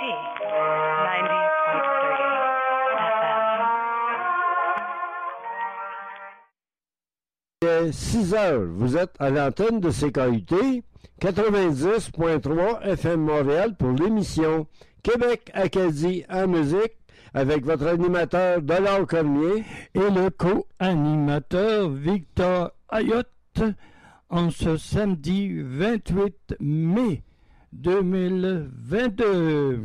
6 heures. Vous êtes à l'antenne de CKUT 90.3 FM Montréal pour l'émission Québec Acadie en musique avec votre animateur Dollar Cormier et le co-animateur Victor Ayotte en ce samedi 28 mai 2022.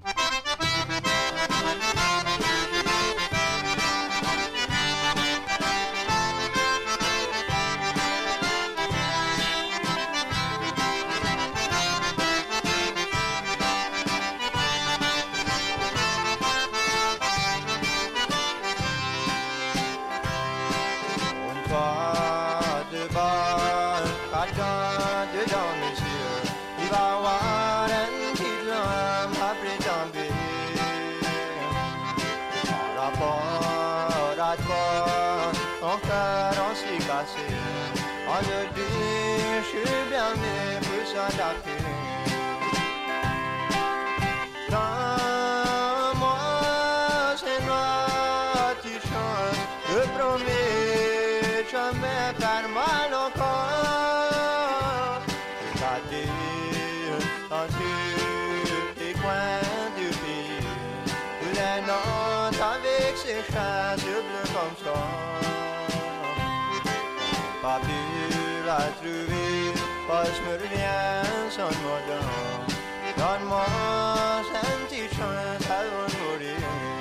Je suis bien né pour s'adapter. Dans moi, c'est noir, tu chantes. Je promets jamais faire mal encore. Regardez dans tous les coins du pays, tous les notes avec ses chasses bleues comme ça. Pas pu la trouver, pas je me reviens sans moi donne-moi un petit chant avant de mourir.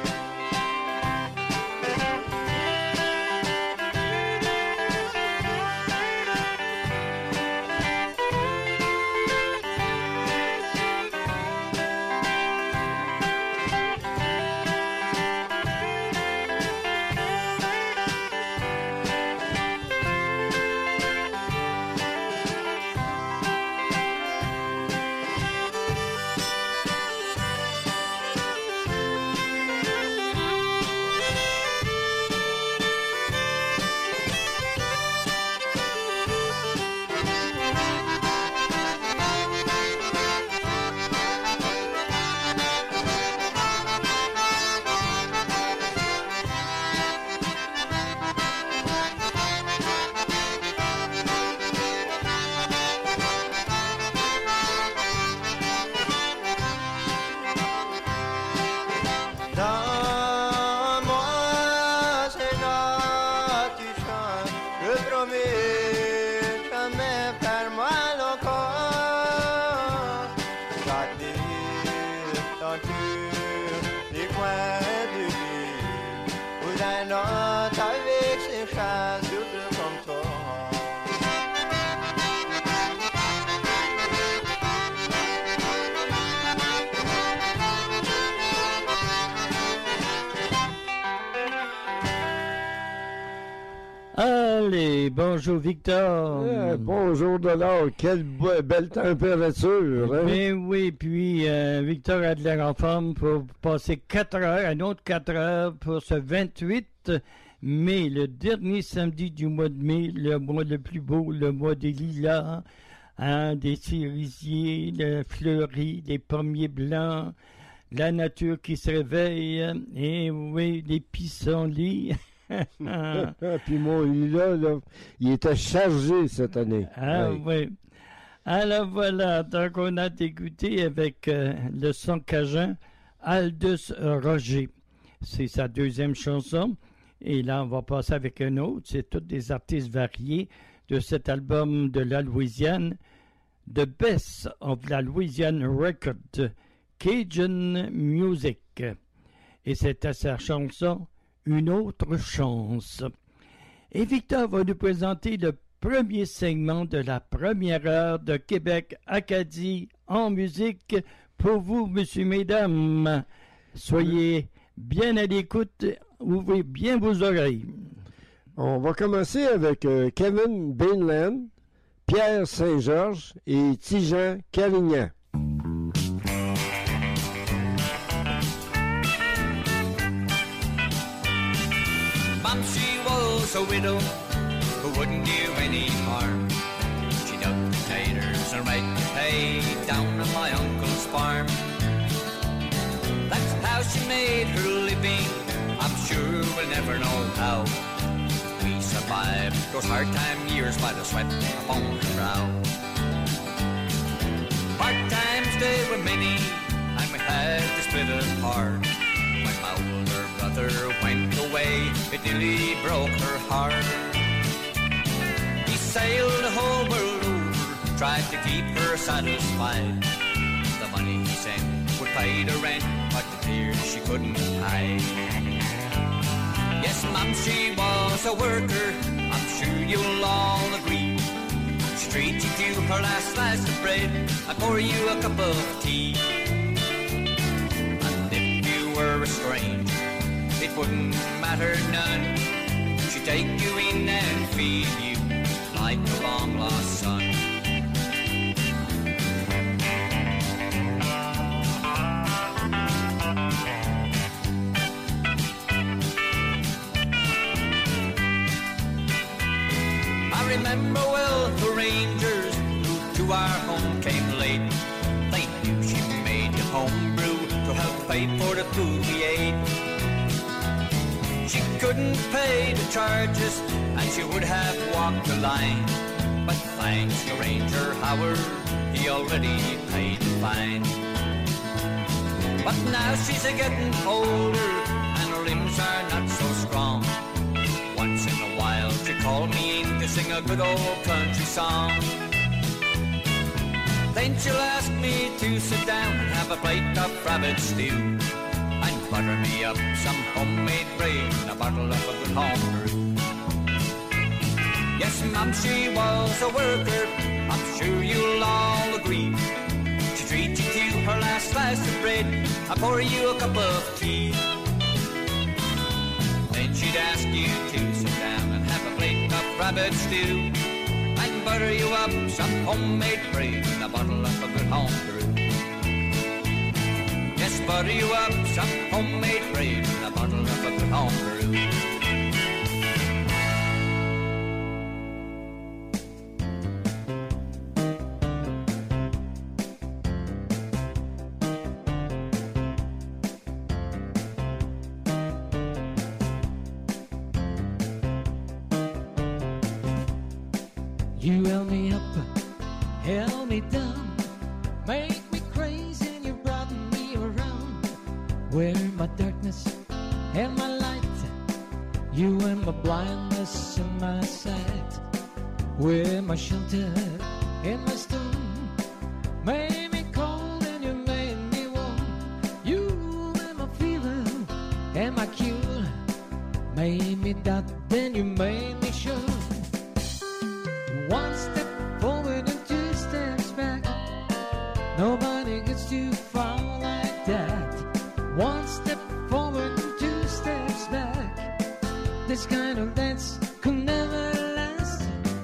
Allez, bonjour Victor. Bonjour Dollar, quelle belle température. Hein? Mais oui, puis Victor a de l'air en forme pour passer 4 heures, un autre 4 heures pour ce 28 mai, le dernier samedi du mois de mai, le mois le plus beau, le mois des lilas, hein, des cerisiers, le fleuri, les pommiers blancs, la nature qui se réveille, et oui, les pissenlits. Puis mon lilas, là, il était chargé cette année. Ah oui. Alors voilà, donc on a écouté avec le son cajun Aldous Roger. C'est sa deuxième chanson. Et là, on va passer avec un autre. C'est tous des artistes variés de cet album de la Louisiane, The Best of la Louisiane Record, Cajun Music. Et c'est à sa chanson Une autre chance. Et Victor va nous présenter le premier segment de la première heure de Québec Acadie en musique pour vous, messieurs, mesdames. Soyez bien à l'écoute, ouvrez bien vos oreilles. On va commencer avec Kevin Bainland, Pierre Saint-Georges et Tijan Calignan. Mom, she was a widow who wouldn't do any harm. She dug potatoes and raked hay down on my uncle's farm. she made her living, I'm sure we'll never know how. We survived those hard time years by the sweat upon her brow. Hard times they were many, and we had to split apart. When my older brother went away, it nearly broke her heart. He sailed the whole world over, tried to keep her satisfied. The money he sent would pay the rent, but the tears she couldn't hide. Yes, Mum, she was a worker, I'm sure you'll all agree. She treated you to her last slice of bread and pour you a cup of tea. And if you were a stranger, it wouldn't matter none. She'd take you in and feed you like a long-lost son. I remember well the rangers who to our home came late. They knew she made the homebrew to help pay for the food we ate. She couldn't pay the charges and she would have walked the line, but thanks to Ranger Howard, he already paid the fine. But now she's a-getting older and her limbs are not so strong. Once in a while she called me in to sing a good old country song. Then she'll ask me to sit down and have a plate of rabbit stew, and butter me up some homemade bread and a bottle of a good homebrew. Yes, Mum, she was a worker, I'm sure you'll all agree. She treated you to her last slice of bread and pour you a cup of tea. Then she'd ask you to sit down and have a plate of rabbit stew, and butter you up some homemade bread and a bottle of a good homebrew. Yes, butter you up some homemade bread and a bottle of a good homebrew. You held me up, held me down, make me crazy and you brought me around. Where my darkness and my light, you were my blindness and my sight. Where my shelter and my stone, made me cold and you made me warm. You were my fever and my cure, made me doubt then you made me sure. One step forward and two steps back, nobody gets too far like that. One step forward and two steps back, this kind of dance could never last.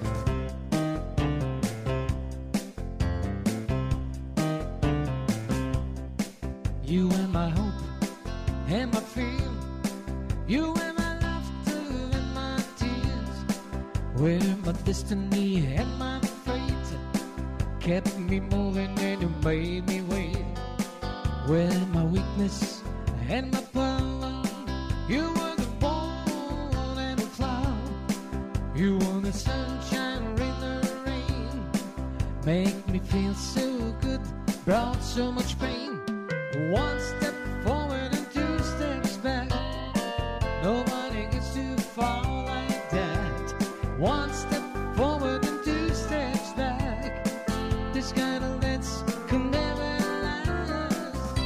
You are my hope and my fear, you are my laughter and my tears. Where my destiny and my fate kept me moving and you made me wait. Where my weakness and my power, you were the bone and the cloud. You were the sunshine or in the rain, make me feel so good, brought so much pain. One step forward and two steps back, nobody gets too far like that. One step forward and two steps back, this kind of dance can never last.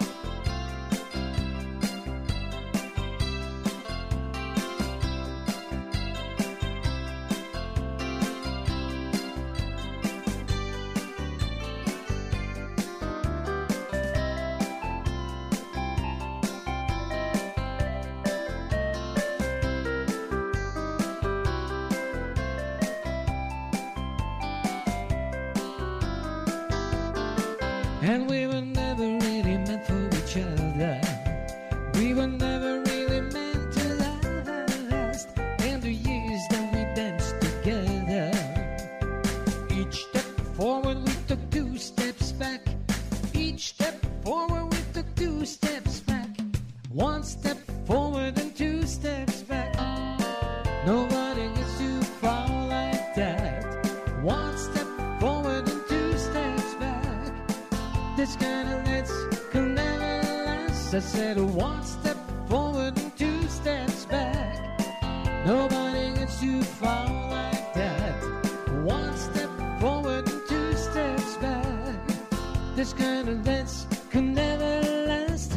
And we were never really meant for each other. We were never really meant to last. And the years that we danced together, each step forward we took two steps back. Each step forward we took two steps back. One step forward and two steps back. Nobody gets too far like that. One step forward and two steps back. This kind of let's can never last. I said one step forward and two steps back. Nobody gets too far like that. One step forward and two steps back. This kind of let's can never last.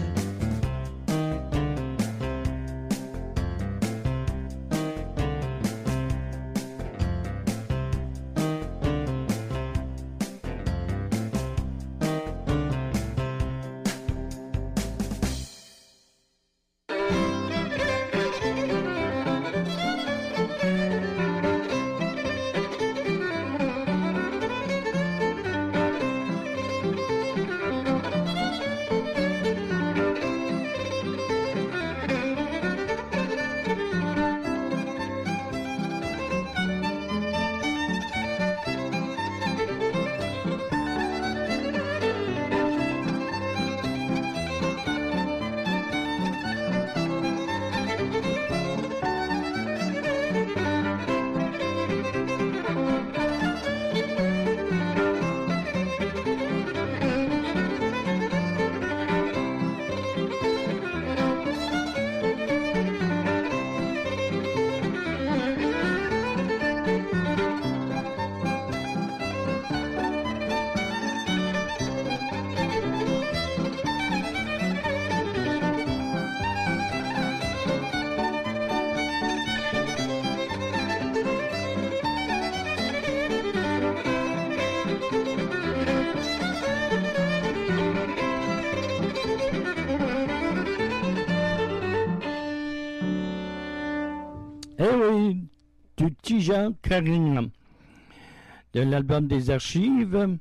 Eh oui, du petit Jean Carignan. De l'album des archives,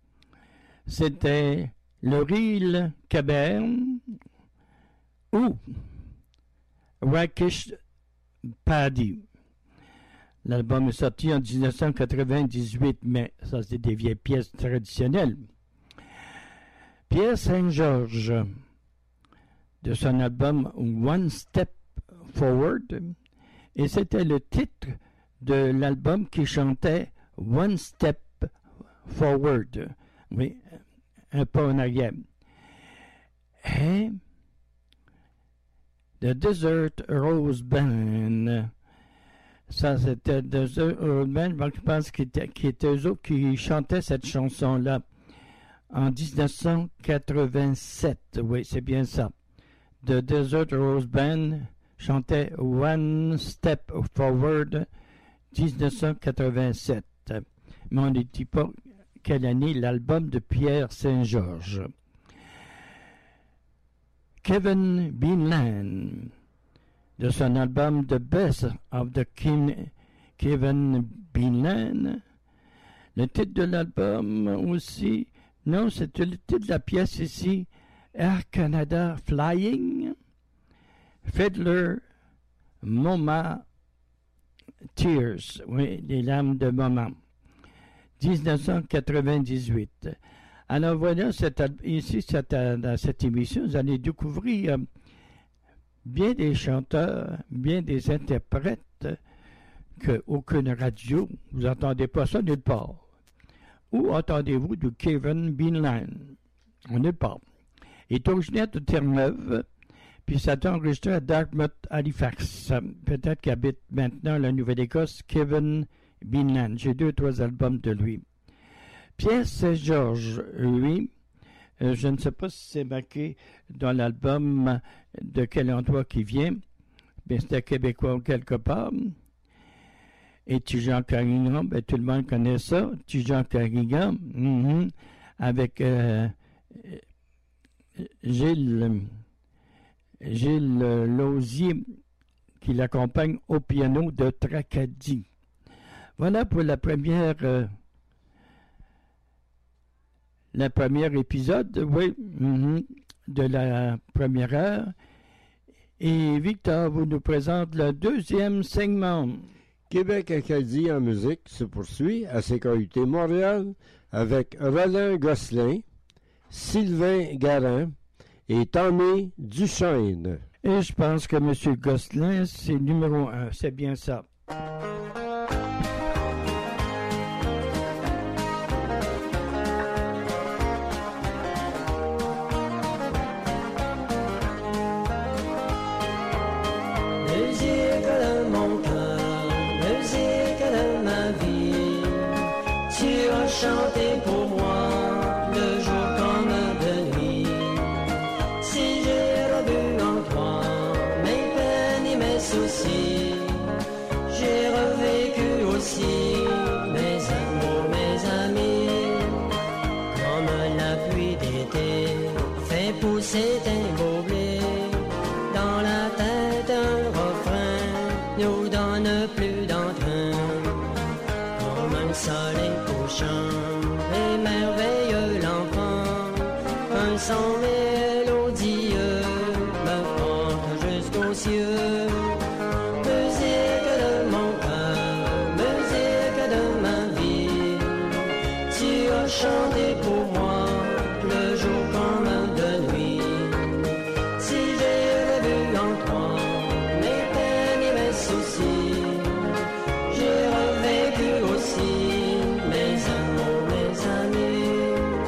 c'était le Reel Caberne ou Rakish Paddy. L'album est sorti en 1998, mais ça c'est des vieilles pièces traditionnelles. Pierre Saint-Georges, de son album One Step Forward, et c'était le titre de l'album qui chantait One Step Forward. Oui, un pas en arrière. Et The Desert Rose Band. Ça, c'était Desert Rose Band. Je pense qu'ils étaient eux autres qui chantaient cette chanson-là en 1987. Oui, c'est bien ça. The Desert Rose Band chantait One Step Forward 1987. Mais on ne dit pas quelle année l'album de Pierre Saint-Georges. Kevin Beanland, de son album The Best of the Kevin Beanland. Le titre de l'album aussi, non, c'est le titre de la pièce ici, Air Canada Flying, Fiddler, Moma, Tears, oui, les larmes de maman, 1998. Alors voilà, dans cette émission, vous allez découvrir bien des chanteurs, bien des interprètes qu'aucune radio, vous n'entendez pas ça nulle part. Où entendez-vous de Kevin Beanland? Nulle part. Il est originaire de Terre-Neuve, puis ça a enregistré à Dartmouth, Halifax. Peut-être qu'il habite maintenant la Nouvelle-Écosse, Kevin Beanland. J'ai 2 ou 3 albums de lui. Pierre Saint-Georges, lui, je ne sais pas si c'est marqué dans l'album de quel endroit qui vient, mais c'était québécois quelque part. Et Tijan Carignan, ben, tout le monde connaît ça, Tijan Carignan, avec Gilles Lausier qui l'accompagne au piano de Tracadie. Voilà pour le premier épisode, oui, de la première heure. Et Victor vous nous présente le deuxième segment. Québec Acadie en musique se poursuit à CKUT Montréal avec Roland Gosselin, Sylvain Garin et Tommy Duchesne. Et je pense que M. Gosselin, c'est numéro 1. C'est bien ça. Musique de mon cœur, musique de ma vie, tu as chanté pour moi le jour comme de nuit. Si j'ai revu en toi mes peines et mes soucis, j'ai revécu aussi mes amours, mes amis. Comme la pluie d'été fait pousser tes beaux blés, dans la tête un refrain nous donne plus d'entrain. Comme un soleil couchant et merveilleux l'enfant, un son mélodieux me porte jusqu'aux cieux. Musique de mon cœur, musique de ma vie, tu as chanté pour moi le jour comme de nuit. Si j'ai revu en toi mes peines et mes soucis, j'ai revécu aussi mes amours, mes amis.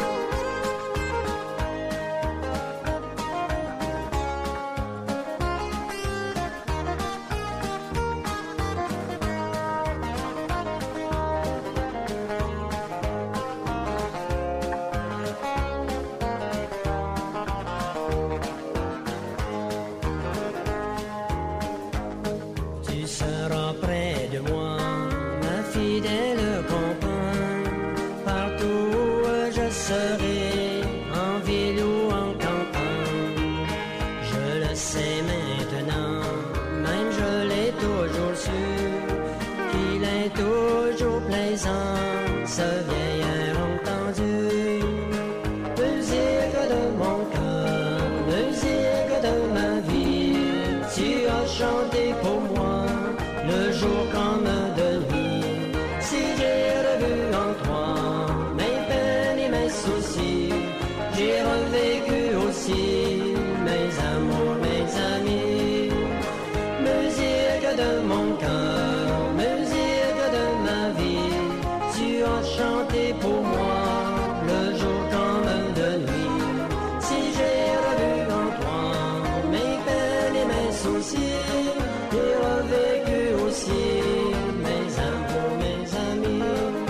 Tu seras près de moi, ma fidèle compagne, partout où je serai, en ville ou en campagne. Je le sais maintenant, même je l'ai toujours su, qu'il est toujours plaisant, ce vieil air entendu. Musique de mon cœur, musique de ma vie, tu as chanté pour moi le jour comme de nuit. Si j'ai revu en toi mes peines et mes soucis, j'ai revécu aussi mes amours, mes amis. Musique de mon cœur, musique de ma vie, tu as chanté pour moi le jour comme de nuit. Si j'ai revu en toi mes peines et mes soucis, j'ai revécu aussi mes amours, mes amis.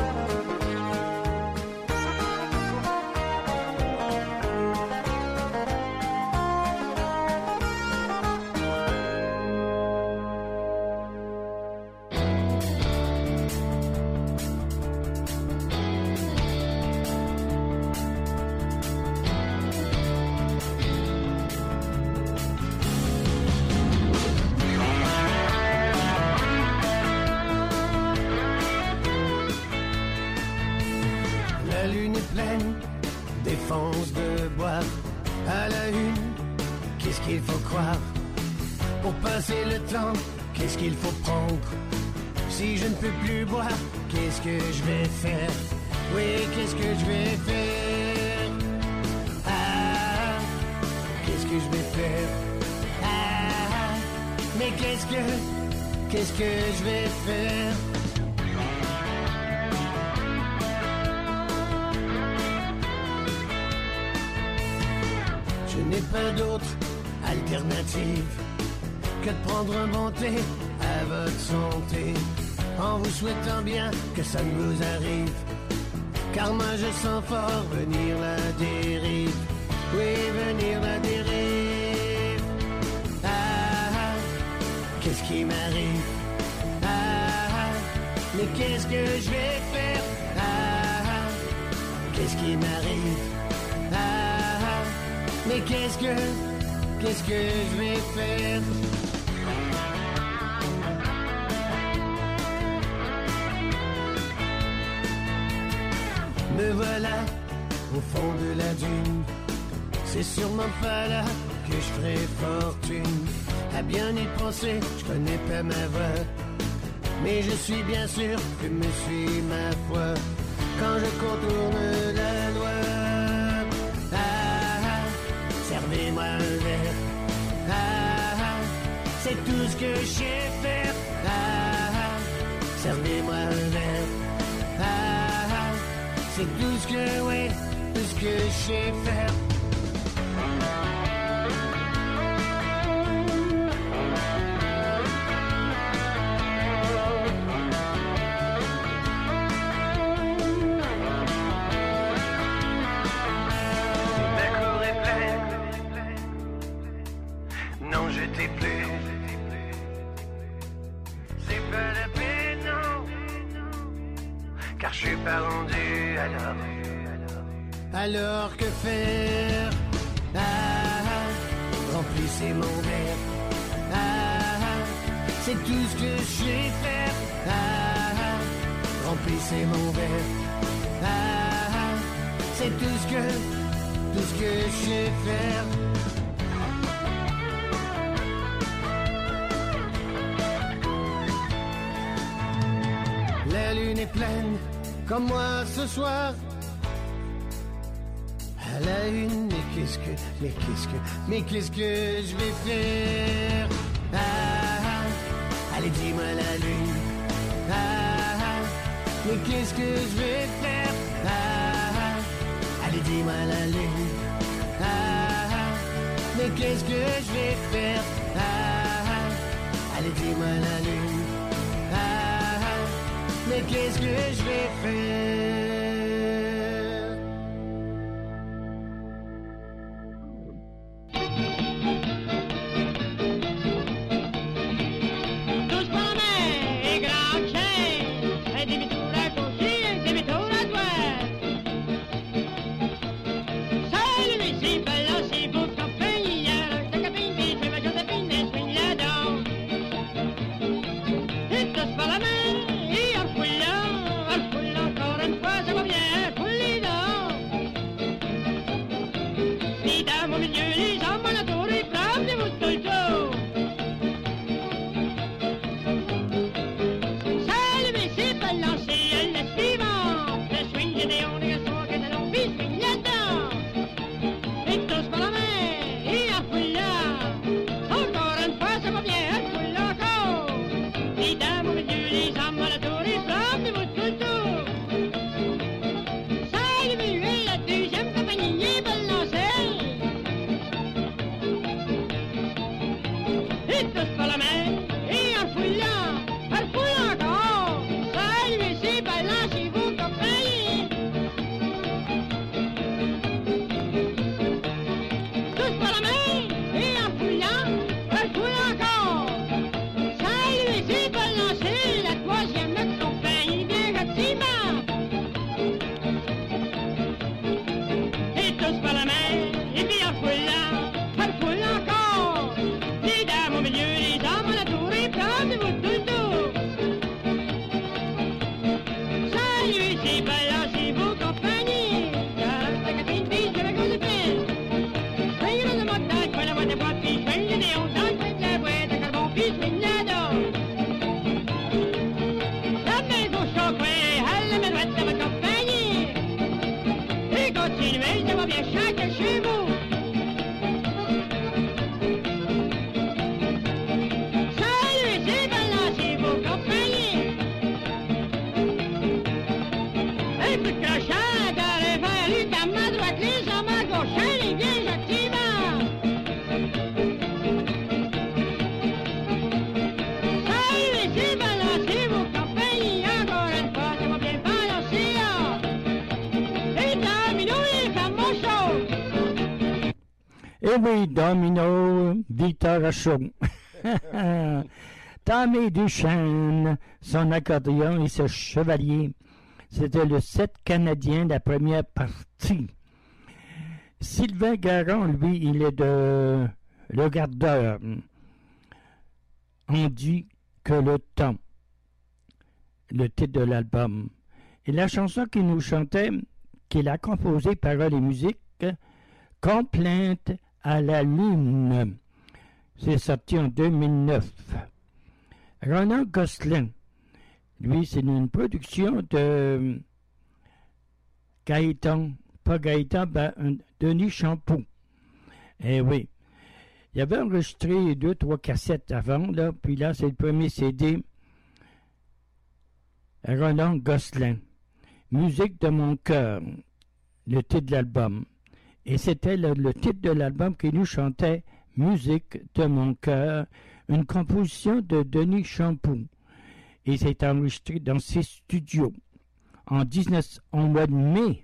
La lune est pleine, défense de boire à la une. Qu'est-ce qu'il faut croire pour passer le temps? Qu'est-ce qu'il faut prendre? Si je ne peux plus boire, qu'est-ce que je vais faire? Oui, qu'est-ce que je vais faire? Ah, qu'est-ce que je vais faire? Ah, mais qu'est-ce que je vais faire? Je n'ai pas d'autre alternative que de prendre un bon thé à votre santé, en vous souhaitant bien que ça ne vous arrive, car moi je sens fort venir la dérive, oui venir la dérive. Ah, qu'est-ce qui m'arrive? Ah, mais qu'est-ce que je vais faire? Ah, qu'est-ce qui m'arrive? Ah, mais qu'est-ce que je vais faire? Me voilà au fond de la dune, c'est sûrement pas là que je ferai fortune. À bien y penser, je connais pas ma voix, mais je suis bien sûr que me suit ma foi quand je contourne la loi. Ah, servez servez-moi un verre. Ah, ah, c'est tout ce que je sais faire. Ah, ah, servez-moi un verre. Ah, ah, c'est tout ce que, ouais, tout ce que je sais faire. Non, je t'ai plus. C'est pas la peine, non. Car je suis pas rendu alors. Alors que faire? Ah, ah, remplissez mon verre. Ah, ah, c'est tout ce que je sais faire. Ah, ah, remplissez mon verre. Ah, ah, c'est tout ce que je sais faire. La lune est pleine, comme moi ce soir. À la une, mais qu'est-ce que je vais faire? Ah, ah, allez dis-moi la lune. Ah, ah, mais qu'est-ce que je vais faire? Ah, ah, allez dis-moi la lune. Ah, ah, mais qu'est-ce que je vais faire? Ah, ah, allez dis-moi la lune. Ah, ah, mais qu'est-ce que je vais faire? Eh oui, Domino, Victor Achot. Tommy Duchesne, son accordéon et ce chevalier. C'était le 7 canadien de la première partie. Sylvain Garon, lui, il est de Le Gardeur. On dit que le temps, le titre de l'album. Et la chanson qu'il nous chantait, qu'il a composée, paroles et musique, Complainte à la lune. C'est sorti en 2009. Ronan Gosselin, lui, c'est une production de Gaëtan, pas Gaëtan, Denis Champoux. Eh oui. Il avait enregistré 2-3 cassettes avant, là, puis là, c'est le premier CD. Roland Gosselin. Musique de mon cœur, le titre de l'album. Et c'était le titre de l'album qui nous chantait Musique de mon cœur, une composition de Denis Champoux. Et c'est enregistré dans ses studios au mois de mai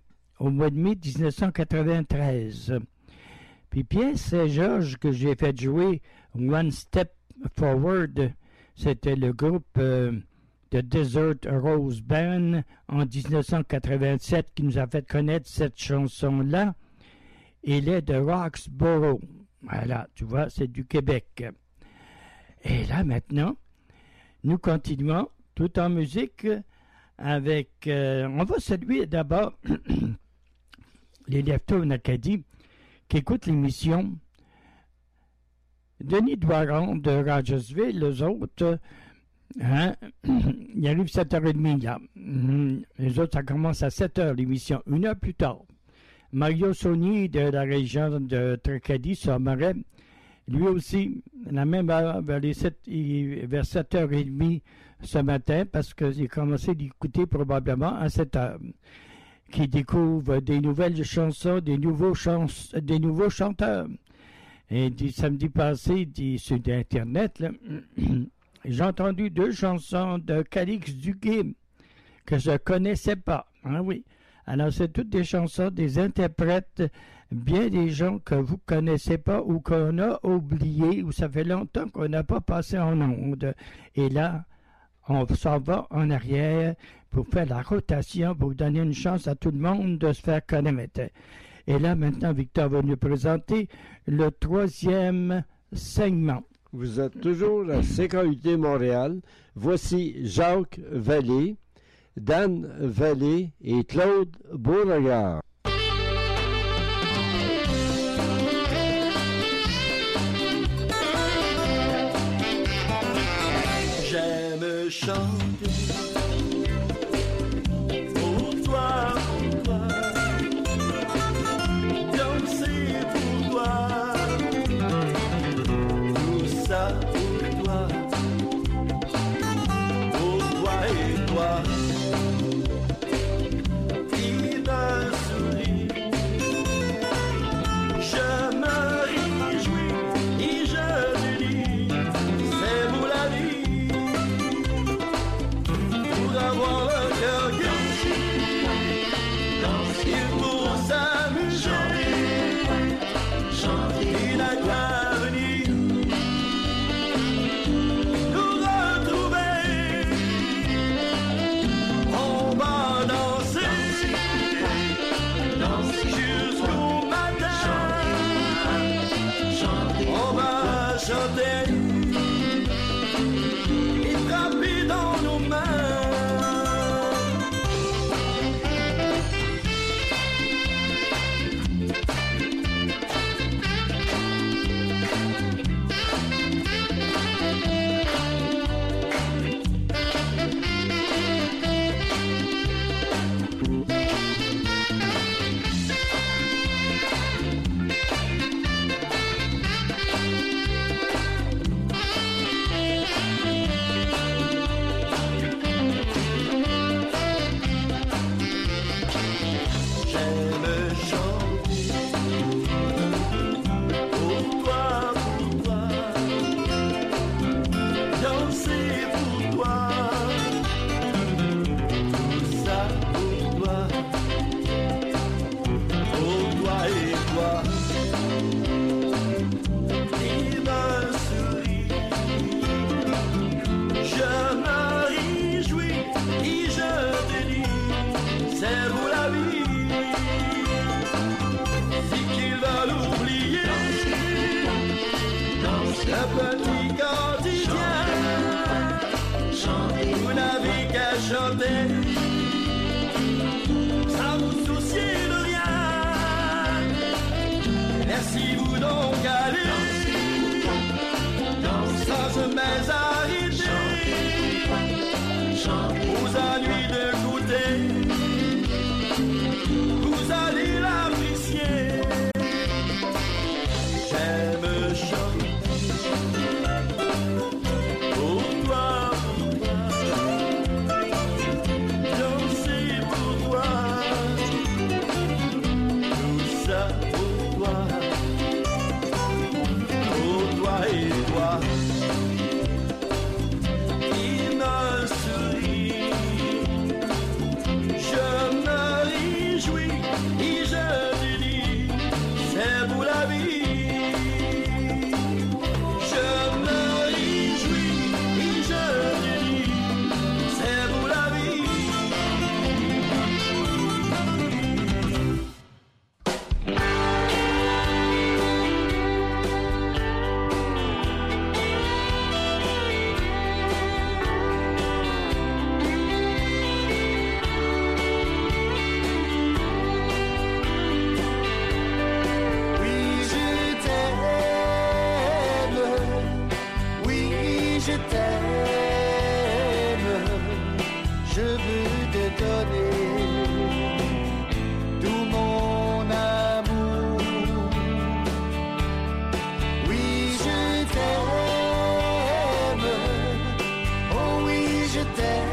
1993. Puis pièce Georges que j'ai fait jouer One Step Forward, c'était le groupe de Desert Rose Band en 1987 qui nous a fait connaître cette chanson-là. Il est de Roxborough. Voilà, tu vois, c'est du Québec. Et là, maintenant, nous continuons tout en musique avec... on va saluer d'abord les lecteurs en Acadie qui écoutent l'émission. Denis Doiron de Rogersville, les autres, hein, il arrive 7h30 là. Les autres, ça commence à 7h l'émission, 1 heure plus tard. Mario Saunier de la région de Tracadie, Sommerais, lui aussi, la même heure, vers 7h30 ce matin, parce qu'il a commencé d'écouter probablement à 7h, qui découvre des nouvelles chansons, des nouveaux chanteurs. Et samedi passé, sur Internet, là, j'ai entendu 2 chansons de Calix Duguay que je ne connaissais pas. Ah oui. Alors, c'est toutes des chansons, des interprètes, bien des gens que vous ne connaissez pas ou qu'on a oubliés, ou ça fait longtemps qu'on n'a pas passé en ondes. Et là, on s'en va en arrière pour faire la rotation, pour donner une chance à tout le monde de se faire connaître. Et là, maintenant, Victor va nous présenter le 3e segment. Vous êtes toujours à CKUT Montréal. Voici Jacques Vallée, Dan Vallée et Claude Beauregard. J'aime chanter pour toi, danser pour toi, tout ça pour toi et toi. j'aime chanter pour toi, danser pour toi, tout ça pour toi et toi. Il me sourit, je me réjouis et je lui dis, c'est pour la vie. Je me réjouis et je lui dis, c'est pour la vie. Oui, je t'aime, je veux te donner tout mon amour. Oui, je t'aime, oh oui, je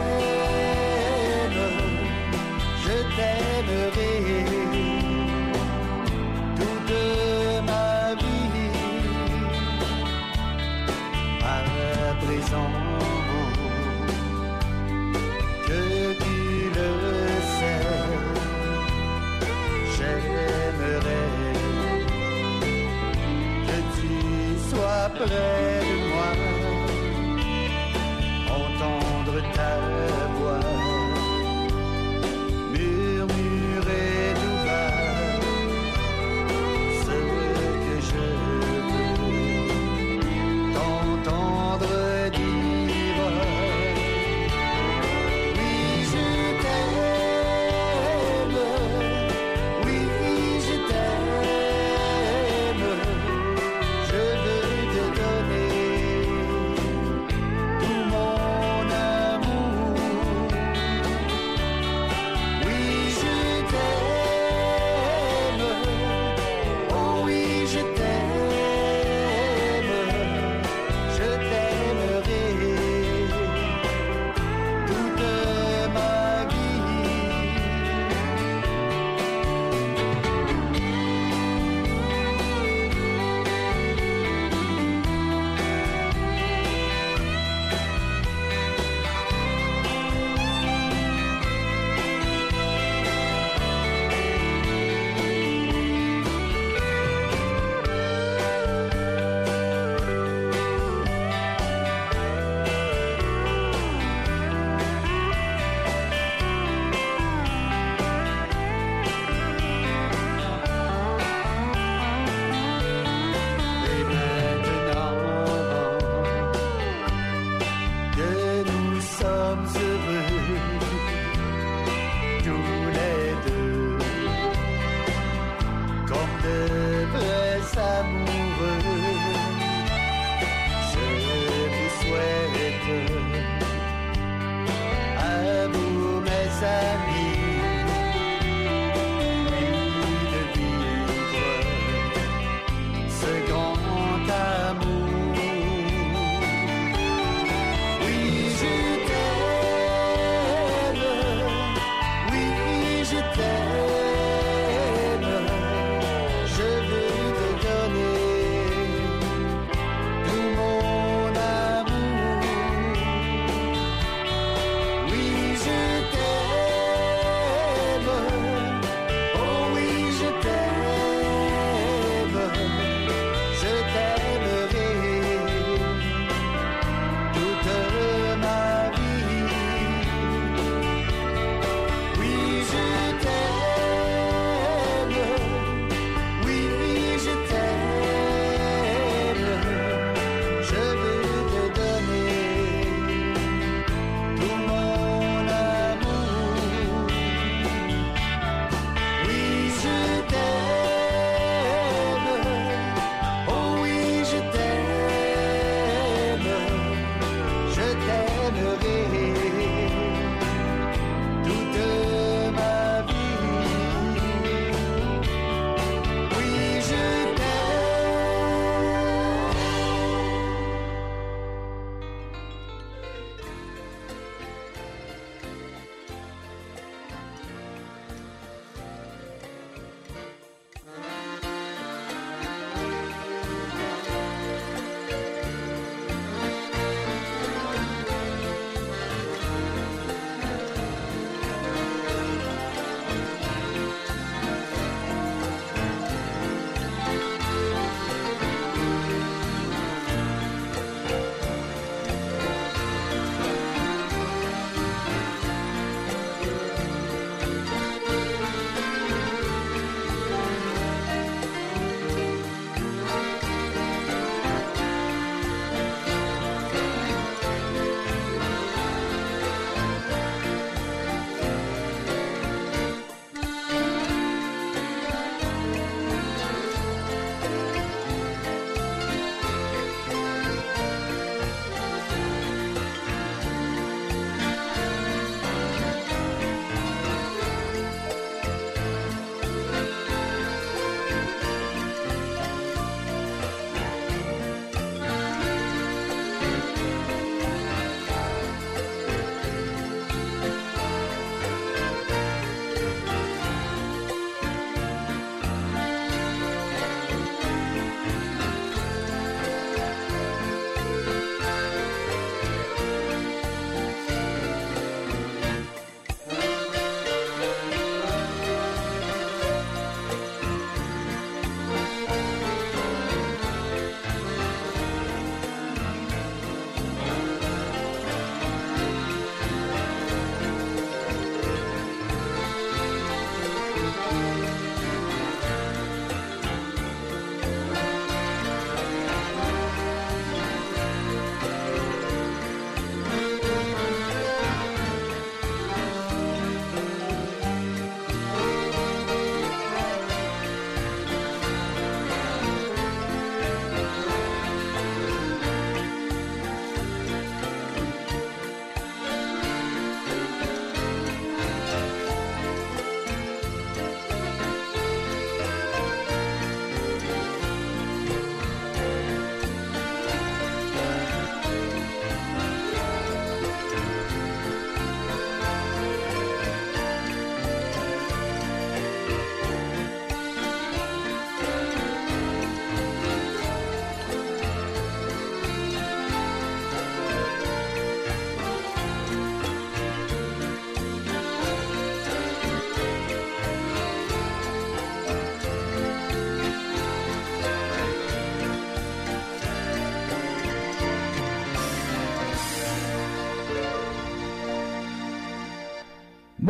t'aimerai toute ma vie. À présent que tu le sais, j'aimerais que tu sois près de moi, entendre ta voix murmurer tout bas ce que je veux t'entendre dire. Oui, je t'aime, oui, je t'aime, je veux te donner tout mon amour.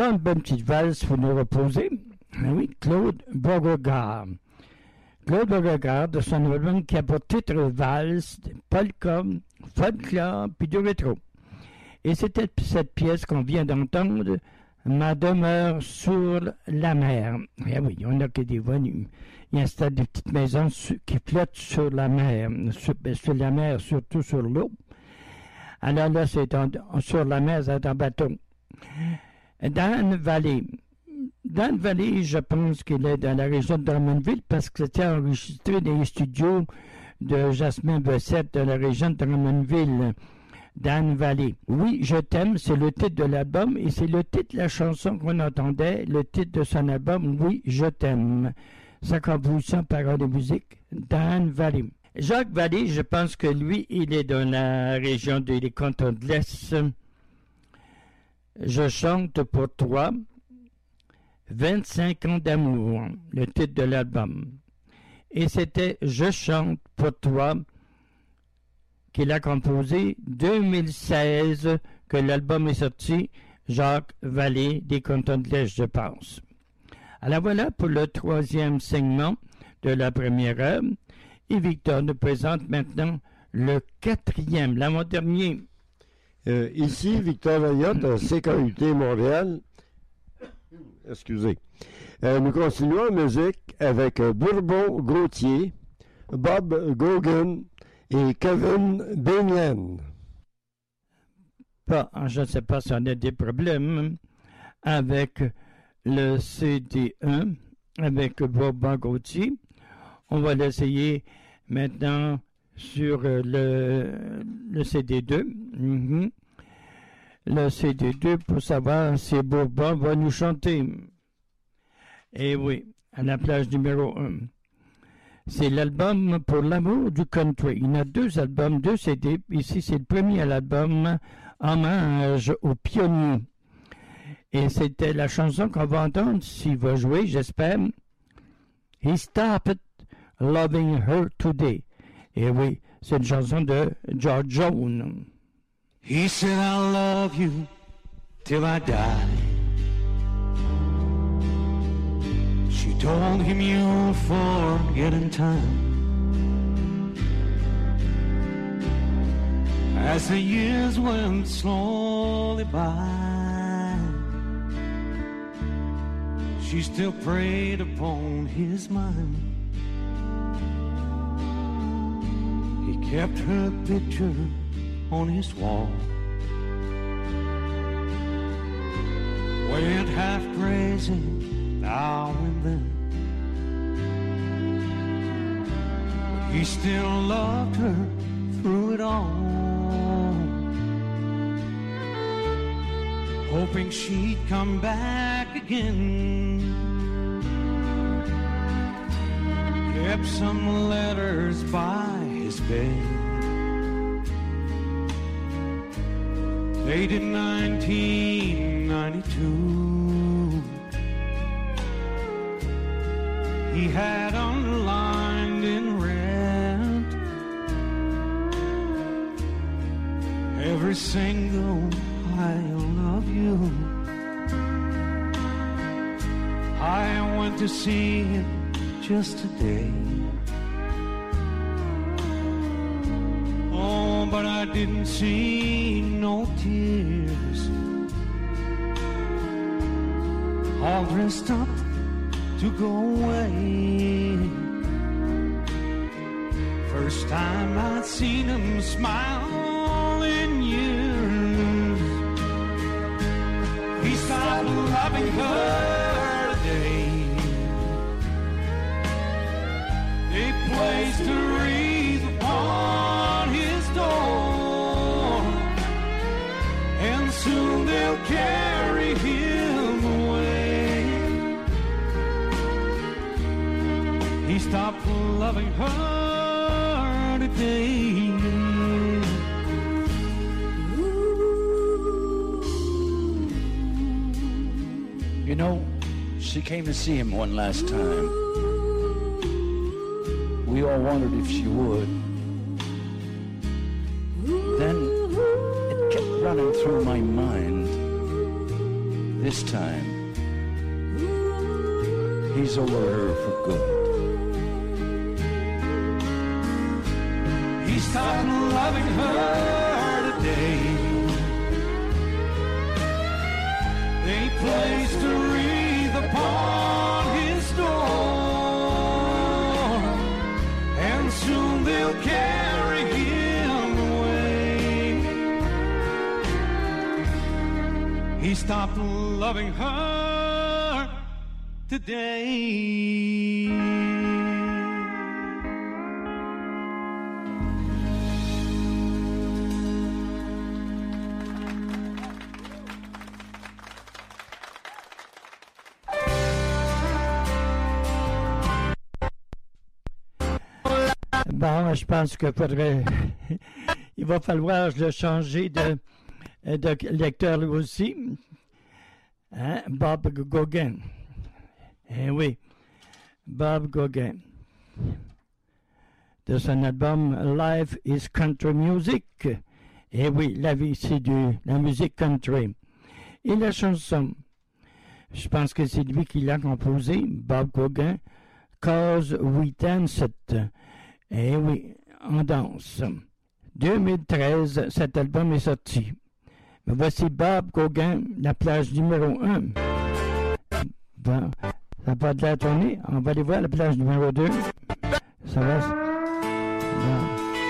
Bonne petite valse pour nous reposer. Ah oui, Claude Beauregard. Claude Beauregard, de son album qui a pour titre Valse, polka, folklore, puis du rétro. Et c'était cette pièce qu'on vient d'entendre, Ma demeure sur la mer. Eh oui, on a que des venus. Il installe des petites maisons qui flottent sur la mer, sur la mer, surtout sur l'eau. Alors là, c'est sur la mer, c'est un bateau. Dan Valley. Dan Valley, je pense qu'il est dans la région de Drummondville parce que c'était enregistré dans les studios de Jasmin Bessette de la région de Drummondville. Dan Valley. Oui, je t'aime, c'est le titre de l'album et c'est le titre de la chanson qu'on entendait, le titre de son album, Oui, je t'aime. Sa composition, paroles et musique, Dan Valley. Jacques Vallée, je pense que lui, il est dans la région des cantons de l'Est. Je chante pour toi, 25 ans d'amour, le titre de l'album. Et c'était Je chante pour toi, qu'il a composé 2016, que l'album est sorti, Jacques Vallée des Cantons de l'Est, je pense. Alors voilà pour le troisième segment de la première heure. Et Victor nous présente maintenant le quatrième, l'avant-dernier. Ici, Victor Layotte, à CKUT Montréal. Excusez. Nous continuons en musique avec Bourbon Gauthier, Bob Gauguin et Kevin Binian. Bon, je ne sais pas si on a des problèmes avec le CD1, avec Bourbon Gauthier. On va l'essayer maintenant sur le CD2. Le CD2 pour savoir si Bourbon va nous chanter. Et oui, à la plage numéro 1. C'est l'album Pour l'amour du country. Il y a 2 albums, 2 CD. Ici, c'est le premier album Hommage aux pionniers. Et c'était la chanson qu'on va entendre, s'il va jouer, j'espère. He Stopped Loving Her Today. Et oui, c'est une chanson de George Jones. He said, I'll love you till I die. She told him you'll forget in time. As the years went slowly by, she still preyed upon his mind. He kept her picture on his wall, went half crazy now and then. He still loved her through it all, hoping she'd come back again. Kept some letters by his bed, dated 1992. He had underlined in red every single I love you. I went to see him just today. Oh, but I didn't see no tears. All dressed up to go away. First time I'd seen him smile in years. He stopped loving her today. They placed a wreath upon his door, and soon they'll carry him away. He stopped loving her today. You know, she came to see him one last time. We all wondered if she would. Then it kept running through my mind This time, he's over her for good. He stopped loving her today. They placed a wreath upon his door, and soon they'll carry him away. He stopped loving her today. Bon, je pense qu'il faudrait... Il va falloir le changer de lecteur lui aussi. Hein? Bob Gauguin. Eh oui, Bob Gauguin. De son album Life is Country Music. Eh oui, la vie, c'est de la musique country. Et la chanson, je pense que c'est lui qui l'a composée, Bob Gauguin, Cause We Dance It. Eh oui, on danse. 2013, cet album est sorti. Mais voici Bob Gauguin, la plage numéro 1. Bon, ça va de la tournée. On va aller voir la plage numéro 2. Ça va? Bon.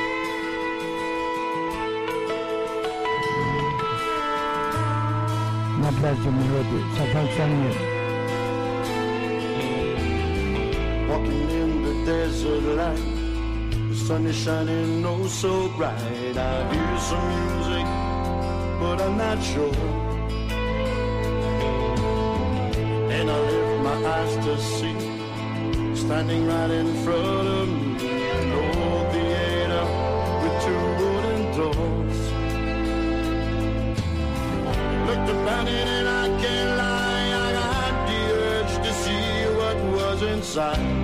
La plage numéro 2, ça fonctionne mieux. Walking in the desert light, the sun is shining oh so bright. I hear some music, but I'm not sure. And I lift my eyes to see, standing right in front of me, an old theater with two wooden doors. Looked about it and I can't lie, I got the urge to see what was inside.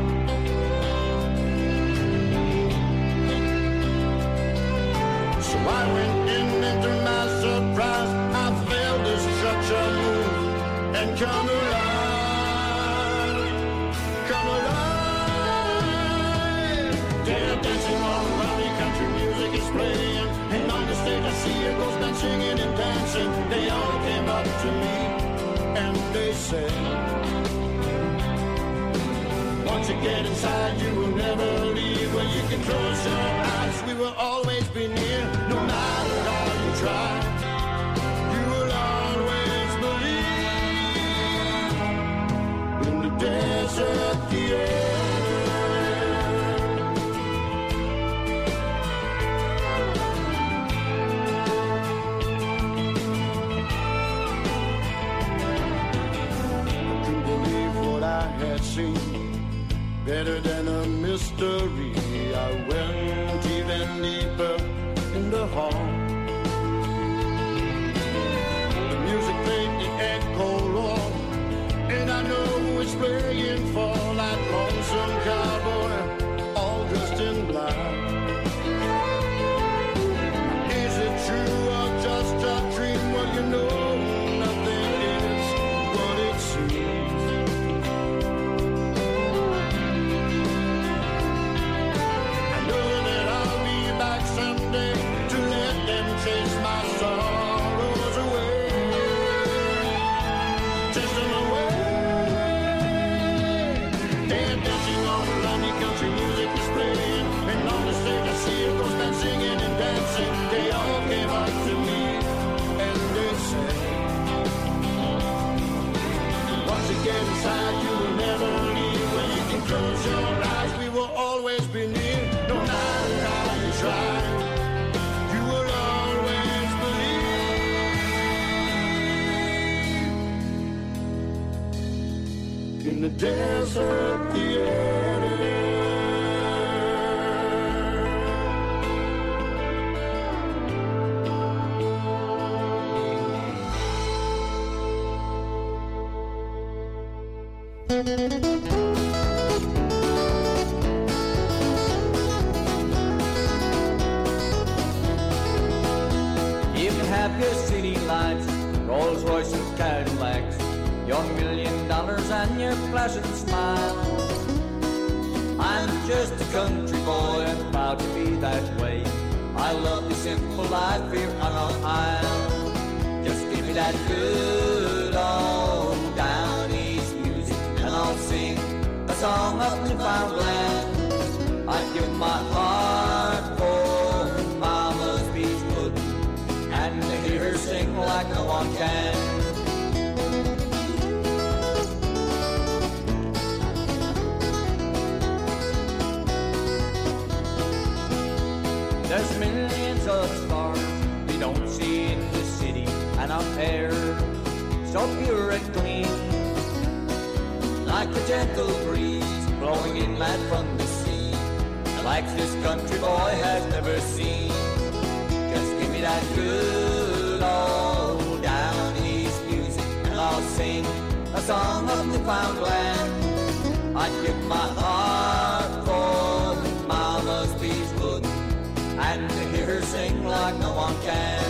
So I went in and to my surprise, I felt the structure move and come alive, come alive. They're dancing all around me, country music is playing, and on the stage I see a ghost band singing and dancing. They all came up to me and they said, once you get inside, you will never leave. Well, you can close your eyes, we will always be near. No matter how you try, you will always believe in the desert, the air. I couldn't believe what I had seen. Better than a mystery, I went even deeper in the hall. The music played the echo long, and I know who it's playing for. That lonesome cowboy, all dressed in black. Is it true or just a dream? Well, you know nothing is what it seems. Someday to let them chase my sorrows away, chase them away. They're dancing all around me, country music is playing, and on the stage I see a ghost band singing and dancing. They all came up to me and they said, once you get inside, you will never leave. When you can close your eyes, we will always be near. No matter how you try, you will always believe in the desert, the air. You can have your city lights, Rolls Royces, Cadillacs, your $1 million and your pleasant smile. I'm just a country boy and proud to be that way. I love the simple life here on our isle. Just give me that good old down east music and I'll sing a song of Newfoundland. I'd give my heart for Mama's beach pudding and to hear her sing like no one can. There's millions of stars we don't see in the city, and our air so pure and clean, like a gentle breeze blowing inland from the sea, like this country boy has never seen. Just give me that good old down east music and I'll sing a song of Newfoundland. I'd give my heart for Mama's beach pudding and to hear her sing like no one can.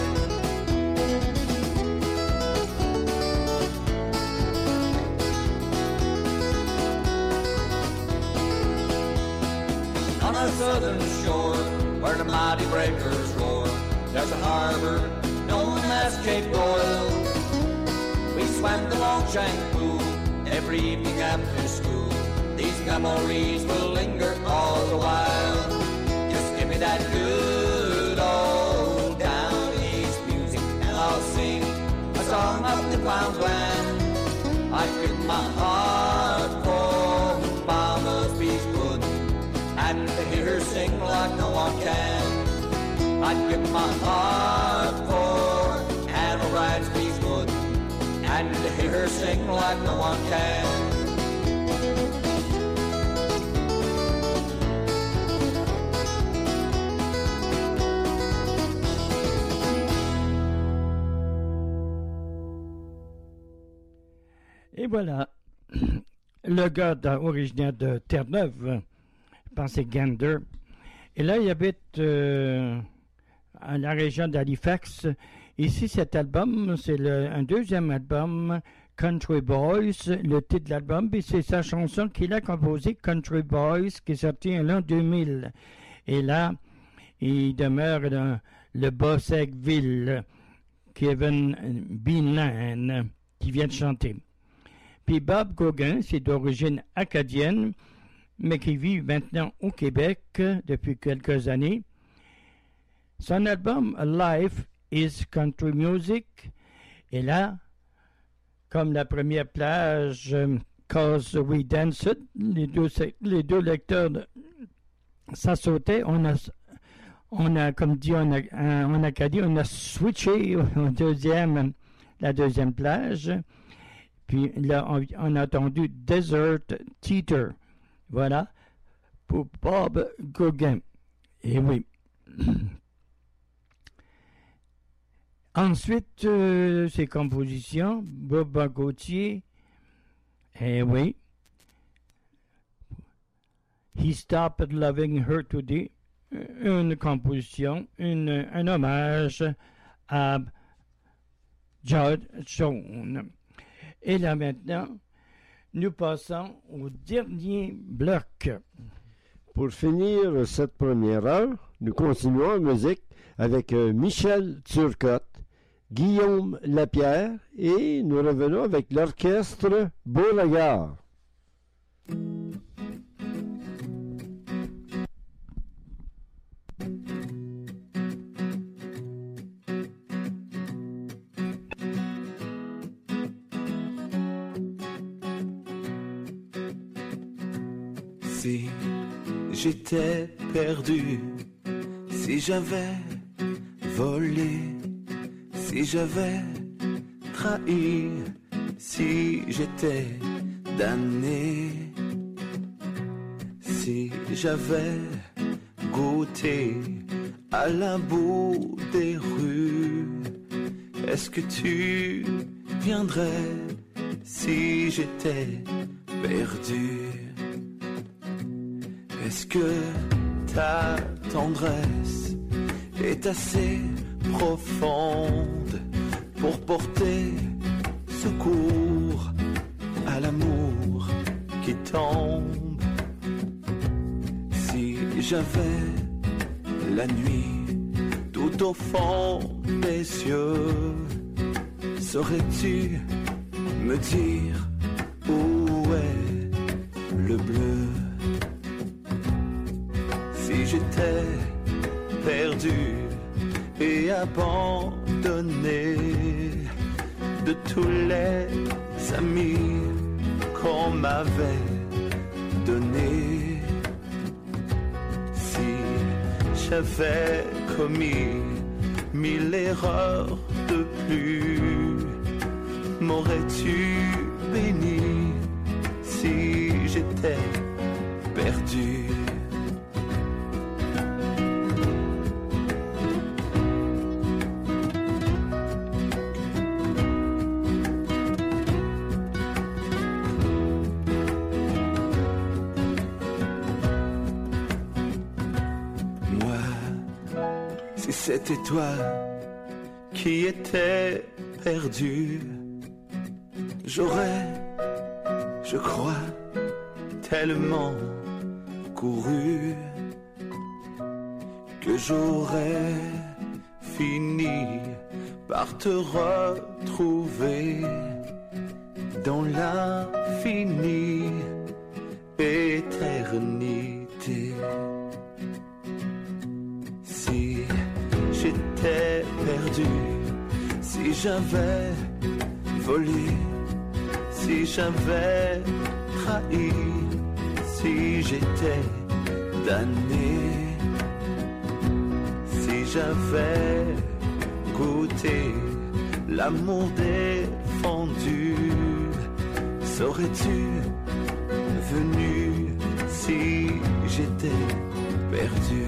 On our southern shore, where the mighty breakers roar, there's a harbor known as Cape Royal. We swam the Longshank Pool every evening after school. These memories will linger all the while. Just give me that good old down east music and I'll sing a song of Newfoundland. I give my heart for Mama's beach pudding and to hear her sing like no one can. I'd give my heart for Anne O'Brien's beach pudding and to hear her sing like no one can. Et voilà, le gars originaire de Terre-Neuve, je pense que c'est Gander. Et là, il habite à la région d'Halifax. Ici, cet album, c'est un deuxième album, Country Boys, le titre de l'album, puis c'est sa chanson qu'il a composée, Country Boys, qui est sortie en l'an 2000. Et là, il demeure dans le Bossegville, Kevin Beanland, qui vient de chanter. Puis Bob Gauguin, c'est d'origine acadienne, mais qui vit maintenant au Québec depuis quelques années. Son album Life is Country Music. Et là, comme la première plage, Cause We Danced, les deux lecteurs, ça sautait. On a, comme dit en Acadie, on a switché la deuxième plage. Puis là, on a entendu Desert Theater. Voilà, pour Bob Gauguin. Et oui. Ensuite, ses compositions, Bob Gauthier. Et oui. He Stopped Loving Her Today. Une composition, un hommage à Judd Jones. Et là maintenant, nous passons au dernier bloc. Pour finir cette première heure, nous continuons en musique avec Michel Turcotte, Guillaume Lapierre et nous revenons avec l'orchestre Beauregard. Si j'étais perdu, si j'avais volé, si j'avais trahi, si j'étais damné, si j'avais goûté à la boue des rues, est-ce que tu viendrais si j'étais perdu? Est-ce que ta tendresse est assez profonde pour porter secours à l'amour qui tombe. Si j'avais la nuit tout au fond des cieux, saurais-tu me dire où est le bleu? Si j'étais perdu et abandonné de tous les amis qu'on m'avait donnés, si j'avais commis 1000 erreurs de plus, m'aurais-tu béni si j'étais perdu? C'était toi qui étais perdu. J'aurais, je crois, tellement couru que j'aurais fini par te retrouver dans l'infinie éternité. Si j'étais perdu, si j'avais volé, si j'avais trahi, si j'étais damné, si j'avais goûté l'amour défendu, serais-tu venu si j'étais perdu?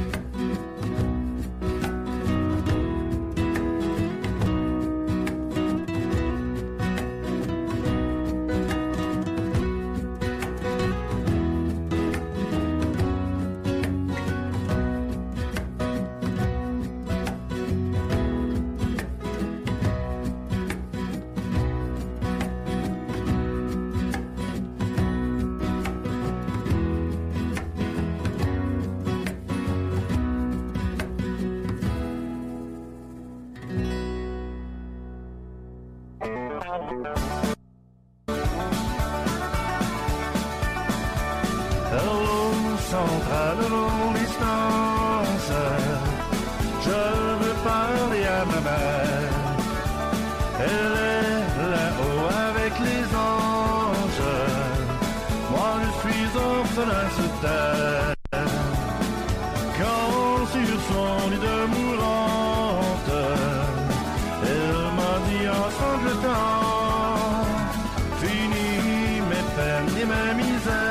Centrale longue distance, je veux parler à ma mère. Elle est là-haut avec les anges, moi je suis orphelin sur terre. Quand sur son lit de mourante, elle m'a dit en sanglotant, fini mes peines et mes misères.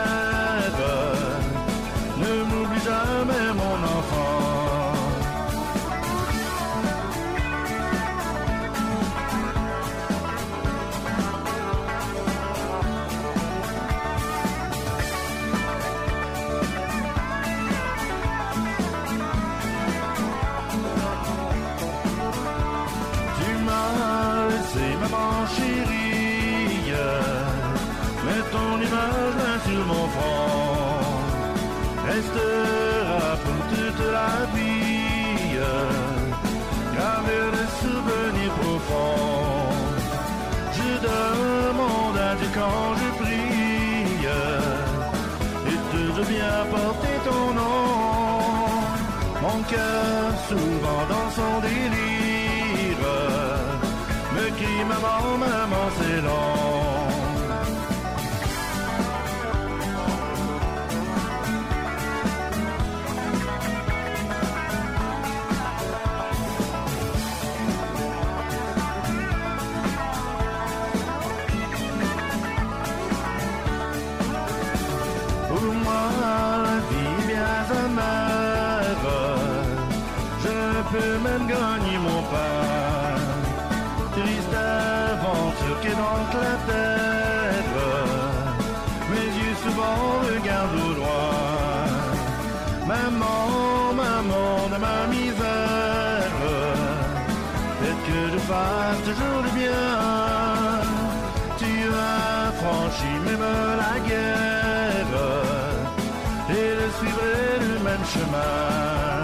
Ne m'oublie jamais mon enfant. Tu m'as laissé maman chérie, mais ton image là sur mon front restera pour toute la vie, gravé des souvenirs profonds. Je demande à Dieu quand je prie, et toujours bien porter ton nom. Mon cœur souvent dans son délire me crie maman, maman c'est long. Je peux même gagner mon pain. Triste aventure qui est dans la terre, mes yeux souvent regardent au loin. Maman, maman de ma misère, peut-être que je fasse franchit même la guerre, et je suivrai le même chemin.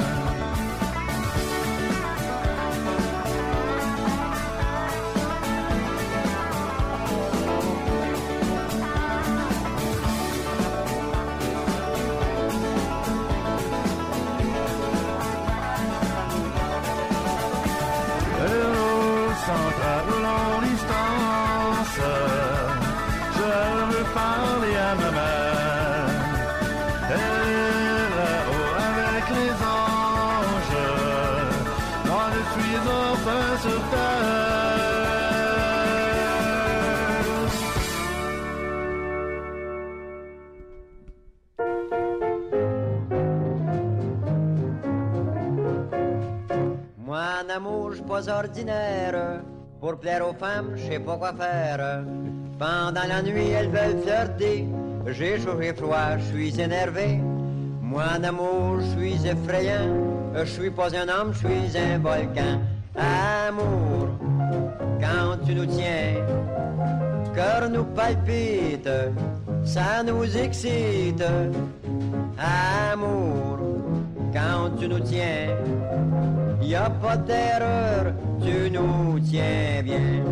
Sans trop longue distance, je veux parler à ma mère. Elle est là-haut avec les anges, moi je suis enfin sur terre. Moi, en amour, je suis pas ordinaire. Pour plaire aux femmes, je sais pas quoi faire. Pendant la nuit, elles veulent flirter. J'ai chaud, j'ai froid, je suis énervé. Moi, en amour, je suis effrayant. Je suis pas un homme, je suis un volcan. Amour, quand tu nous tiens, cœur nous palpite, ça nous excite. Amour, quand tu nous tiens, y a pas d'erreur, tu nous tiens bien.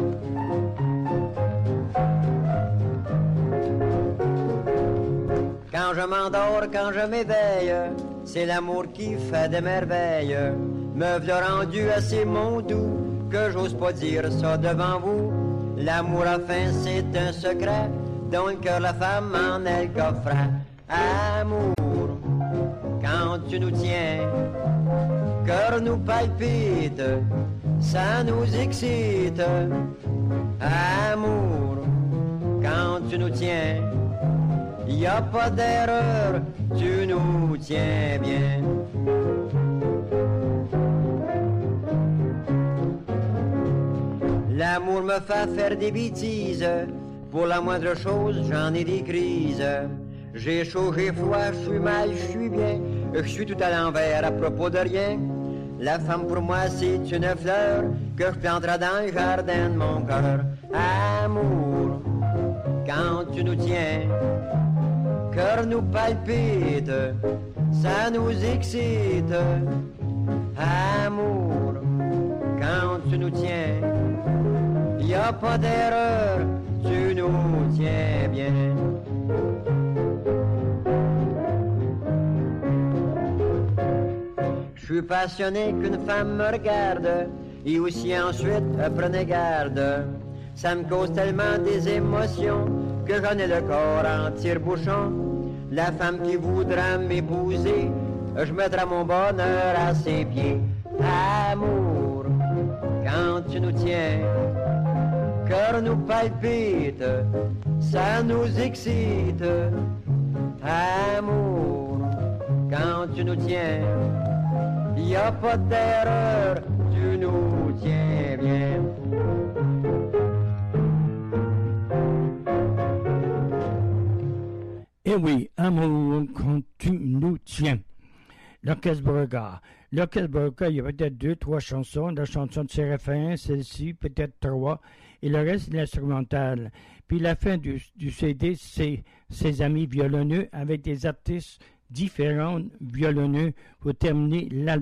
Quand je m'endors, quand je m'éveille, c'est l'amour qui fait des merveilles. Me v'là rendu assez mon doux, que j'ose pas dire ça devant vous. L'amour à fin c'est un secret, dont le cœur la femme en est le coffret. Amour, quand tu nous tiens, cœur nous palpite, ça nous excite. Amour, quand tu nous tiens, y a pas d'erreur, tu nous tiens bien. L'amour me fait faire des bêtises, pour la moindre chose j'en ai des crises. J'ai chaud, j'ai froid, je suis mal, je suis bien, je suis tout à l'envers à propos de rien. La femme pour moi c'est une fleur que je planterai dans le jardin de mon cœur. Amour, quand tu nous tiens, cœur nous palpite, ça nous excite. Amour, quand tu nous tiens, y a pas d'erreur, tu nous tiens bien. Je suis passionné qu'une femme me regarde, et aussi ensuite prenez garde. Ça me cause tellement des émotions que j'en ai le corps en tire-bouchon. La femme qui voudra m'épouser, je mettrai mon bonheur à ses pieds. Amour, quand tu nous tiens, cœur nous palpite, ça nous excite. Amour, quand tu nous tiens, y a pas d'erreur, tu nous tiens bien. Eh oui, amour, quand tu nous tiens. L'Orchestre Beauregard. L'Orchestre Beauregard, il y a peut-être 2-3 chansons. La chanson de Séraphin, celle-ci, peut-être 3. Et le reste, l'instrumental. Puis la fin du CD, c'est ses amis violonneux avec des artistes différents violonneux pour terminer l'album.